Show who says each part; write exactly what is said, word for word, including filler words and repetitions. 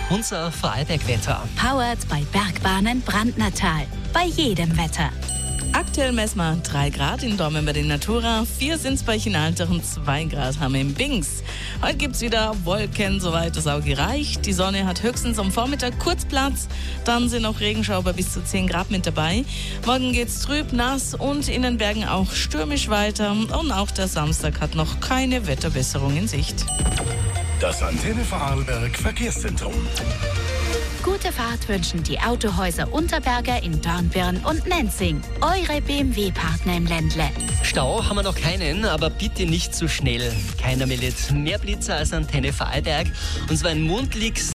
Speaker 1: unser Vorarlberg-Wetter.
Speaker 2: Powered bei Bergbahnen Brandnertal. Bei jedem Wetter.
Speaker 3: Aktuell messen wir drei Grad in Dormen bei den Natura, vier sind es bei Chinaltach und zwei Grad haben wir im Bings. Heute gibt es wieder Wolken, soweit das Auge reicht. Die Sonne hat höchstens am Vormittag kurz Platz, dann sind auch Regenschauer bis zu zehn Grad mit dabei. Morgen geht's trüb, nass und in den Bergen auch stürmisch weiter. Und auch der Samstag hat noch keine Wetterbesserung in Sicht.
Speaker 4: Das Antenne Vorarlberg Verkehrszentrum.
Speaker 2: Gute Fahrt wünschen die Autohäuser Unterberger in Dornbirn und Nenzing. Eure B M W-Partner im Ländle.
Speaker 1: Stau haben wir noch keinen, aber bitte nicht zu schnell. Keiner meldet mehr Blitzer als Antenne Vorarlberg. Und zwar in Mundlix